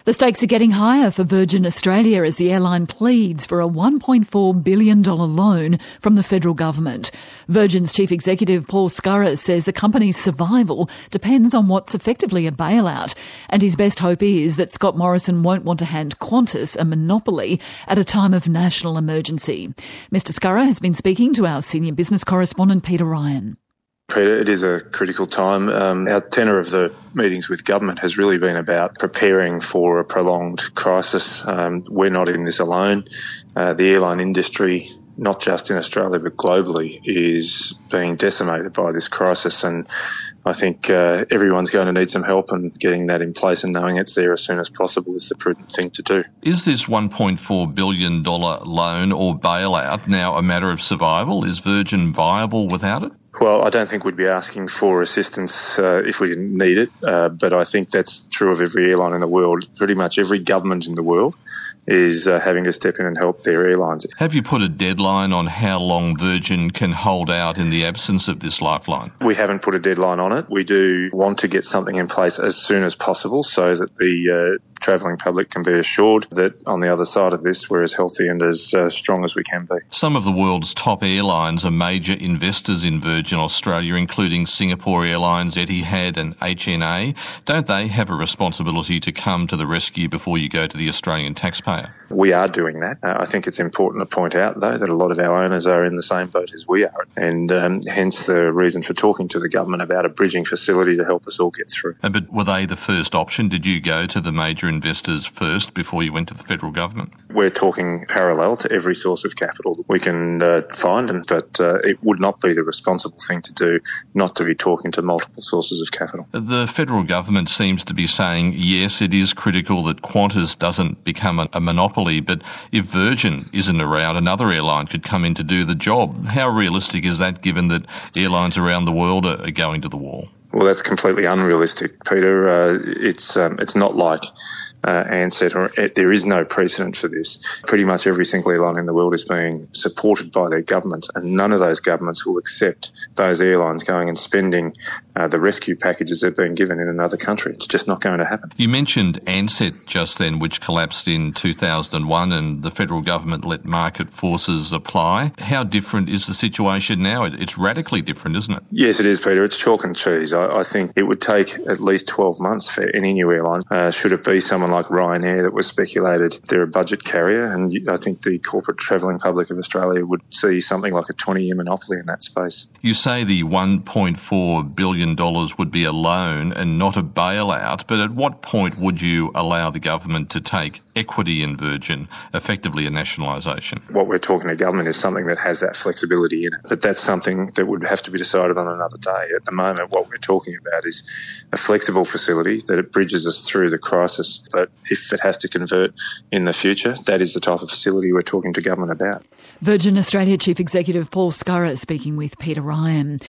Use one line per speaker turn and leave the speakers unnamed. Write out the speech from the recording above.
The stakes are getting higher for Virgin Australia as the airline pleads for a $1.4 billion loan from the federal government. Virgin's chief executive Paul Scurrah says the company's survival depends on what's effectively a bailout, and his best hope is that Scott Morrison won't want to hand Qantas a monopoly at a time of national emergency. Mr Scurrah has been speaking to our senior business correspondent Peter Ryan.
Peter, it is a critical time. Our tenor of the meetings with government has really been about preparing for a prolonged crisis. We're not in this alone. The airline industry, not just in Australia but globally, is being decimated by this crisis, and I think everyone's going to need some help, and getting that in place and knowing it's there as soon as possible is the prudent thing to do.
Is this $1.4 billion loan or bailout now a matter of survival? Is Virgin viable without it?
Well, I don't think we'd be asking for assistance if we didn't need it, but I think that's true of every airline in the world. Pretty much every government in the world is having to step in and help their airlines.
Have you put a deadline on how long Virgin can hold out in the absence of this lifeline?
We haven't put a deadline on it. We do want to get something in place as soon as possible so that the travelling public can be assured that on the other side of this we're as healthy and as strong as we can be.
Some of the world's top airlines are major investors in Virgin Australia, including Singapore Airlines, Etihad and HNA. Don't they have a responsibility to come to the rescue before you go to the Australian taxpayer?
We are doing that. I think it's important to point out, though, that a lot of our owners are in the same boat as we are, and hence the reason for talking to the government about a bridging facility to help us all get through.
But were they the first option? Did you go to the major investors first before you went to the federal government?
We're talking parallel to every source of capital that we can find, but it would not be the responsible thing to do not to be talking to multiple sources of capital.
The federal government seems to be saying, yes, it is critical that Qantas doesn't become a monopoly, but if Virgin isn't around, another airline could come in to do the job. How realistic is that, given that airlines around the world are going to the wall?
Well, that's completely unrealistic, Peter. It's not like Ansett, or there is no precedent for this. Pretty much every single airline in the world is being supported by their governments, and none of those governments will accept those airlines going and spending the rescue packages they've been given in another country. It's just not going to happen.
You mentioned Ansett just then, which collapsed in 2001, and the federal government let market forces apply. How different is the situation now? It's radically different, isn't it?
Yes, it is, Peter. It's chalk and cheese. I think it would take at least 12 months for any new airline, should it be someone like Ryanair that was speculated they're a budget carrier, and I think the corporate travelling public of Australia would see something like a 20-year monopoly in that space.
You say the $1.4 billion would be a loan and not a bailout, but at what point would you allow the government to take equity in Virgin, effectively a nationalisation?
What we're talking to government is something that has that flexibility in it, but that's something that would have to be decided on another day. At the moment, what we're talking about is a flexible facility that it bridges us through the crisis, but if it has to convert in the future, that is the type of facility we're talking to government about.
Virgin Australia Chief Executive Paul Scurrah speaking with Peter Ryan.